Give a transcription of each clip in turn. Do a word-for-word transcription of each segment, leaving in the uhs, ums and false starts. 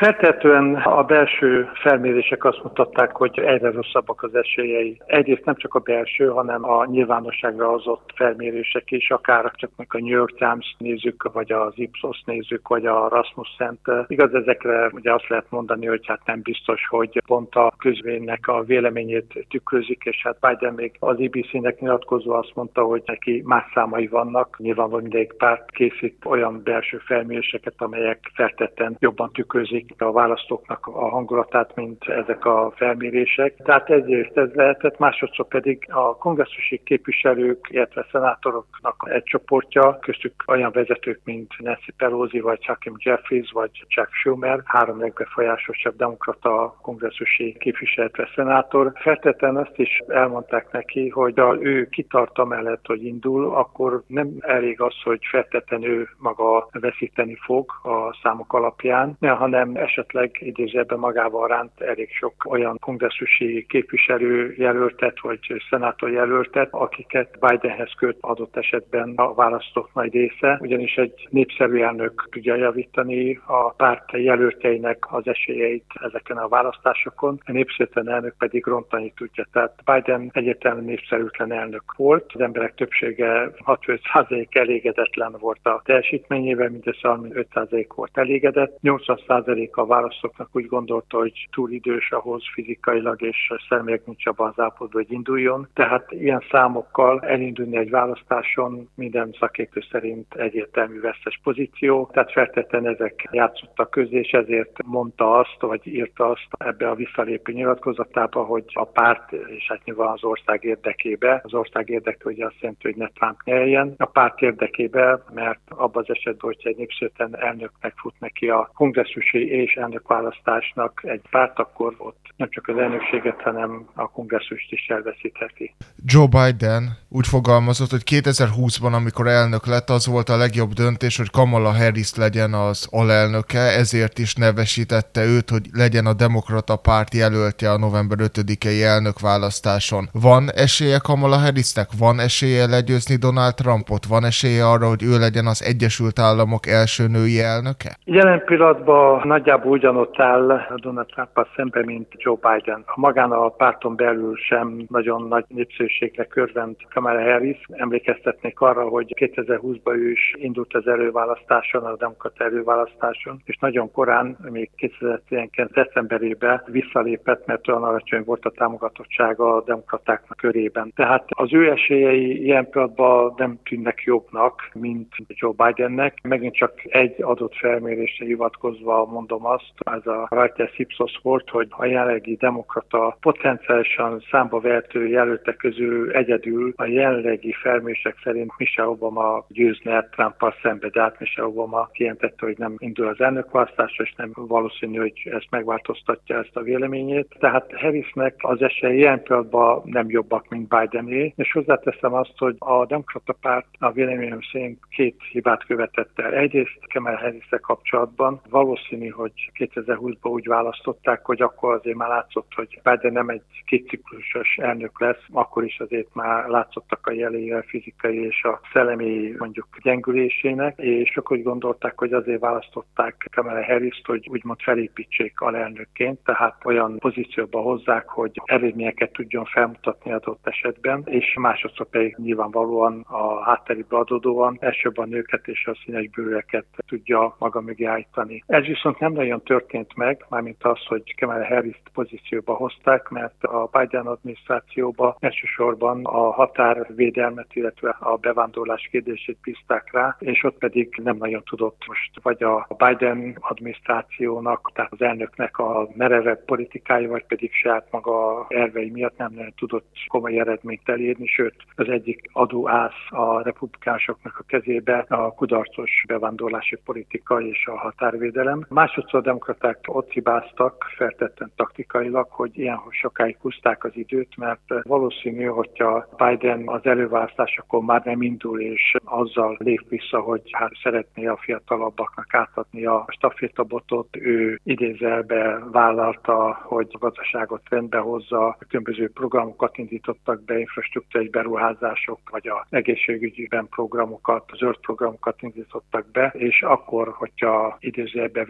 Feltehetően a belső felmérések azt mutatták, hogy egyre rosszabbak az esélyei. Egyrészt nem csak a belső, hanem a nyilvánosságra hozott felmérések is, akár csak meg a New York Times nézzük, vagy az Ipsos nézzük, vagy a Rasmussen. Igaz, ezekre ugye azt lehet mondani, hogy hát nem biztos, hogy pont a közvéleménynek a véleményét tükrözik, és hát Biden még az á bé cé-nek nyilatkozó azt mondta, hogy neki más számai vannak. Nyilvánvalóan mindegyik párt készít olyan belső felméréseket, amelyek feltetten jobban tükrözik a választóknak a hangulatát, mint ezek a felmérések. Tehát egyrészt ez lehetett, másodszor pedig a kongresszusi képviselők, illetve szenátoroknak egy csoportja, köztük olyan vezetők, mint Nancy Pelosi, vagy Hakeem Jeffries, vagy Chuck Schumer, három legbefolyásosabb demokrata kongresszusi képviselő szenátor. Feltétlenül azt is elmondták neki, hogy ha ő kitart amellett, hogy indul, akkor nem elég az, hogy feltétlenül ő maga veszíteni fog a számok alapján, hanem esetleg idézőjelben magával ránt elég sok olyan kongresszusi képviselő jelöltet, vagy szenátor jelöltet, akiket Bidenhez köt adott esetben a választók nagy része, ugyanis egy népszerű elnök tudja javítani a párt jelöltjeinek az esélyeit ezeken a választásokon, a népszerűtlen elnök pedig rontani tudja. Tehát Biden egyértelműen népszerűtlen elnök volt, az emberek többsége hatvanöt százalék elégedetlen volt a teljesítményével, mindössze harmincöt százalék volt elégedett, nyolcvan százalék a választóknak úgy gondolta, hogy túl idős ahhoz fizikailag és szellemileg nincs abban az állapotban, hogy induljon. Tehát ilyen számokkal elindulni egy választáson minden szakértő szerint egyértelmű vesztes pozíció, tehát feltétlenül ezek játszottak közé, és ezért mondta azt, vagy írta azt ebbe a visszalépő nyilatkozatába, hogy a párt, és hát nyilván az ország érdekébe, az ország érdeke ugye azt jelenti, hogy ne Trump nyerjen, a párt érdekébe, mert abban az esetben, hogyha egy népszerűtlen elnöknek fut neki a kongresszusi és elnökválasztásnak egy párt, akkor ott nem csak az elnökséget, hanem a kongresszust is elveszítheti. Joe Biden úgy fogalmazott, hogy kétezer-húszban, amikor elnök lett, az volt a legjobb döntés, hogy Kamala Harris legyen az alelnöke, ezért is nevesítette őt, hogy legyen a demokrata párt jelöltje a november ötödikei elnökválasztáson. Van esélye Kamala Harrisnek? Van esélye legyőzni Donald Trumpot? Van esélye arra, hogy ő legyen az Egyesült Államok első női elnöke? Jelen pillanatban nagyjából ugyanott áll Donald Trumpal szemben, mint Joe Biden. A magán a párton belül sem nagyon nagy népszerűségre körvend Kamala Harris. Emlékeztetnék arra, hogy kétezer-húszban ő is indult az előválasztáson, a demokrata előválasztáson, és nagyon korán, még kétezer-tizenkilenc decemberében visszalépett, mert olyan alacsony volt a támogatottsága a demokratáknak körében. Tehát az ő esélyei ilyen pillanatban nem tűnnek jobbnak, mint Joe Bidennek. Megint csak egy adott felmérésre hivatkozva mondom azt, ez a Reuters Ipsos volt, hogy a jelenlegi demokrata potenciálisan számba vehető jelöltek közül egyedül a jelenlegi felmérések szerint Michelle Obama győzne Trumpal szembe, de hát Michelle Obama kijelentette, hogy nem indul az elnökválasztásra, és nem valószínű, hogy ezt megváltoztatja ezt a véleményét. Tehát Harrisnek az esélye ilyen pillanatban nem jobbak, mint Bidené, és hozzáteszem azt, hogy a demokrata párt a véleményem szerint két hibát követett el. Egyrészt Kamala Harris-szel kapcsolatban valószínű, hogy kétezer-húszban úgy választották, hogy akkor azért már látszott, hogy Biden nem egy kétciklusos elnök lesz, akkor is azért már látszottak a jelei a fizikai és a szellemi mondjuk gyengülésének, és sok úgy gondolták, hogy azért választották Kamala Harris-t, hogy úgymond felépítsék alelnökként, tehát olyan pozícióba hozzák, hogy eredményeket tudjon felmutatni adott esetben, és másodszor pedig nyilvánvalóan a hátteréből adódóan elsőbb a nőket és a színes bőreket tudja maga mögé állítani. Ez viszont nem nagyon történt meg, mármint az, hogy Kamala Harris-t pozícióba hozták, mert a Biden adminisztrációban elsősorban a határvédelmet, illetve a bevándorlás kérdését bízták rá, és ott pedig nem nagyon tudott most vagy a Biden adminisztrációnak, tehát az elnöknek a merevebb politikája, vagy pedig saját maga ervei miatt nem nagyon tudott komoly eredményt elérni, sőt az egyik adóász a republikánusoknak a kezébe a kudarcos bevándorlási politika és a határvédelem. Másodszor a demokraták ott hibáztak feltetten taktikailag, hogy ilyen sokáig húzták az időt, mert valószínű, hogyha Biden az előválasztásokon már nem indul, és azzal lép vissza, hogy hát szeretné a fiatalabbaknak átadni a stafétabotot, ő idézelbe vállalta, hogy a gazdaságot rendbe hozza, különböző programokat indítottak be, infrastruktúrai beruházások, vagy az egészségügyben programokat, zöld programokat indítottak be, és akkor, hogyha idézelbe verseny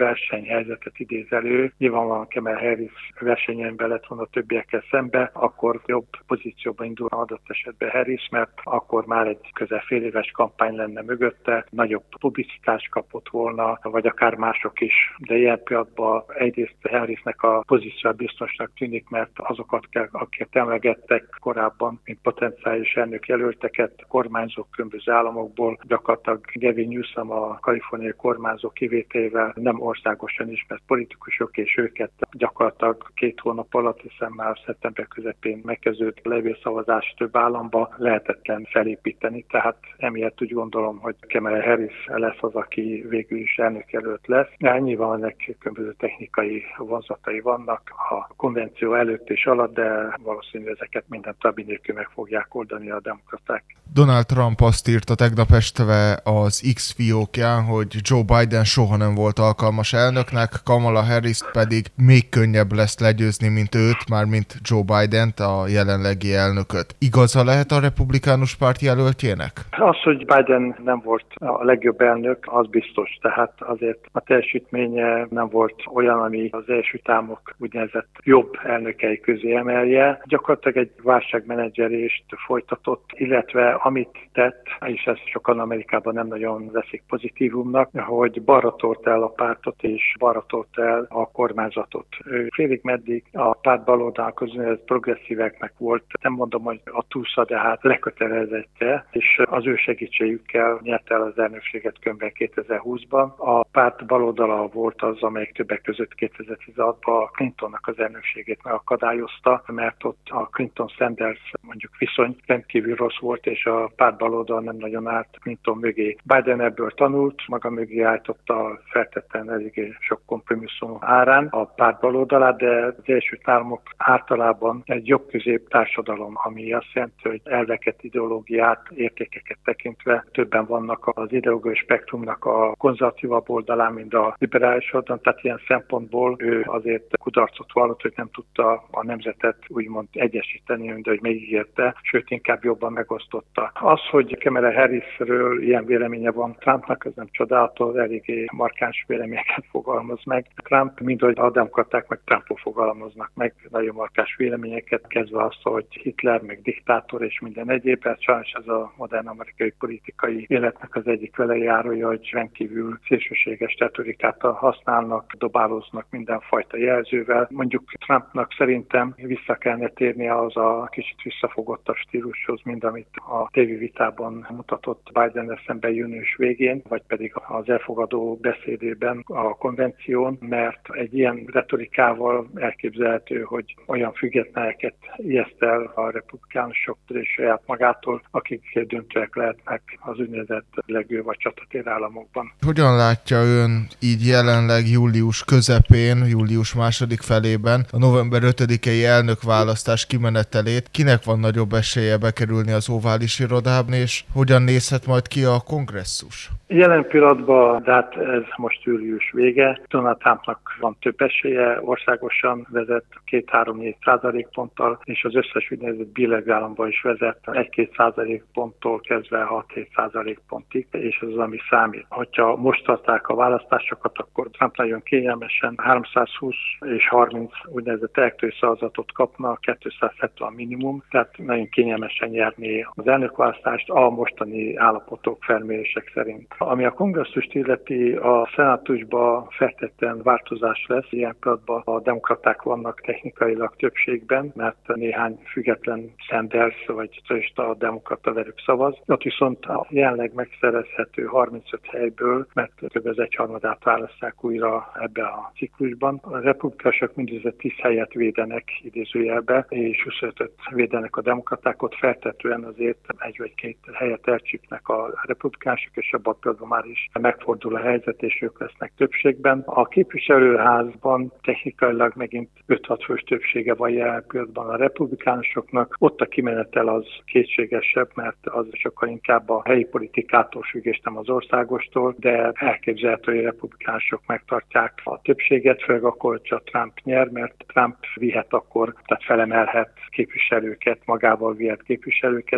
versenyhelyzetet idéz elő. Nyilvánvalóan Kamala Harris versenyben lett volna a többiekkel szembe, akkor jobb pozícióban indul adott esetben Harris, mert akkor már egy közel fél éves kampány lenne mögötte, nagyobb publicitást kapott volna, vagy akár mások is. De ilyen pillanatban egyrészt Harrisnek a pozíció biztosnak tűnik, mert azokat kell, akiket emlegettek korábban, mint potenciális elnökjelölteket, kormányzók különböző államokból, gyakorlatilag Gavin Newsom a kaliforniai kormányzó kivételével nem országosan ismert politikusok, és őket gyakorlatilag két hónap alatt, hiszen már szeptember közepén megkezdődött levélszavazás több államba, lehetetlen felépíteni. Tehát emiatt úgy gondolom, hogy Kamala Harris lesz az, aki végül is elnökjelölt lesz. De nyilván ennek különböző technikai vonzatai vannak a konvenció előtt és alatt, de valószínűleg ezeket minden tabi nélkül meg fogják oldani a demokraták. Donald Trump azt írta tegnap este az X fiókján, hogy Joe Biden soha nem volt alkalmas elnöknek, Kamala Harris pedig még könnyebb lesz legyőzni, mint őt, már mint Joe Bident, a jelenlegi elnököt. Igaza lehet a republikánus párt jelöltjének? Az, hogy Biden nem volt a legjobb elnök, az biztos. Tehát azért a teljesítménye nem volt olyan, ami az első támok úgynevezett jobb elnökei közé emelje. Gyakorlatilag egy válságmenedzselést folytatott, illetve amit tett, és ezt sokan Amerikában nem nagyon veszik pozitívumnak, hogy balra tort el a pártot és balra tort el a kormányzatot. Ő félig meddig a párt baloldalnak az progresszíveknek volt, nem mondom, hogy a túlsza, de hát lekötelezettje, és az ő segítségükkel nyert el az elnökséget könyvben kétezer-húszban. A párt baloldala volt az, amelyik többek között kétezer-tizenhatban a Clintonnak az elnökségét megakadályozta, mert ott a Clinton-Sanders mondjuk viszony rendkívül rossz volt, és a párt baloldal nem nagyon állt Clinton mögé. Biden ebből tanult, maga mögé állította feltetten eléggé sok kompromisszum árán a párt baloldalát, de az első államok általában egy jobb-közép társadalom, ami azt jelenti, hogy elveket, ideológiát, értékeket tekintve többen vannak az ideológiai spektrumnak a konzervatívabb oldalán, mint a liberális oldalán, tehát ilyen szempontból ő azért kudarcot vallott, hogy nem tudta a nemzetet úgymond egyesíteni, de hogy megígérte, sőt inkább jobban megosztotta. Az, hogy Kamala Harrisről ilyen véleménye van Trumpnak, ez nem csodálatos, eléggé markáns véleményeket fogalmaz meg. Trump, mint hogy a demokraták meg Trumpot fogalmaznak meg, nagyon markáns véleményeket, kezdve azt, hogy Hitler, meg diktátor és minden egyéb, hát sajnos ez a modern amerikai politikai életnek az egyik velejárója, hogy rendkívül szélsőséges retorikát használnak, dobálóznak mindenfajta jelzővel. Mondjuk Trumpnak szerintem vissza kellene térnie az a kicsit visszafogottabb stílushoz, mint amit a tévévitában mutatott Biden szemben június végén, vagy pedig az elfogadó beszédében a konvención, mert egy ilyen retorikával elképzelhető, hogy olyan függetleneket ijeszt el a republikánusoktól és saját magától, akik döntőek lehetnek az úgynevezett legő vagy csatatér államokban. Hogyan látja ön így jelenleg július közepén, július második felében a november ötödikei elnökválasztás kimenetelét? Kinek van nagyobb esélye bekerülni az ovális irodában, és hogyan nézhet majd ki a kongresszus? Jelen pillanatban, de hát ez most július vége, Donald Trumpnak van több esélye, országosan vezet két-három-négy százalékponttal, és az összes úgynevezett billeg államban is vezet egy-két százalékponttól kezdve hat-hét százalékpontig, és ez az, ami számít. Hogyha most tarták a választásokat, akkor Trump nagyon kényelmesen háromszázhúsz és harminc úgynevezett elektronikus szavazatot kapna, kétszázhetven minimum, tehát nagyon kényelmesen nyerni az elnökválasztást a mostani állapotok, felmérések szerint. Ami a kongresszust illeti, a szenátusban feltétlenül változás lesz. Ilyen pillanatban a demokraták vannak technikailag többségben, mert néhány független Sanders vagy a demokrata velük szavaz. Ott viszont a jelenleg megszerezhető harmincöt helyből, mert kb. Az egyharmadát választják újra ebbe a ciklusban. A republikások mindössze tíz helyet védenek idézőjelbe, és huszonötöt védenek a demokraták, ott feltetően azért egy vagy két helyet elcsípnek a republikások, és abban például már is megfordul a helyzet, és ők lesznek többségben. A képviselőházban technikailag megint öt-hat fős többsége van jelen pillanatban a republikánusoknak. Ott a kimenetel az kétségesebb, mert az sokkal inkább a helyi politikától függ, és nem az országostól, de elképzelhető, hogy a republikánusok megtartják a többséget, főleg akkor csak Trump nyer, mert Trump vihet akkor, tehát felemelhet képviselőket, magával vihet képviselőket, bár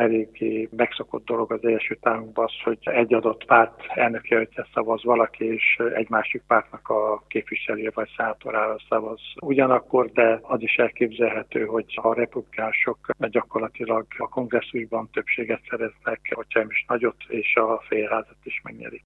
eléggé megszokott dolog az Egyesült Államokban az, hogy egy adott párt elnökjelöltje szavaz valaki, és egy másik pártnak a képviselője vagy szenátorára szavaz ugyanakkor, de az is elképzelhető, hogy a republikánusok gyakorlatilag a kongresszusban többséget szereznek, hogyha nem is nagyot, és a félházat is megnyerik.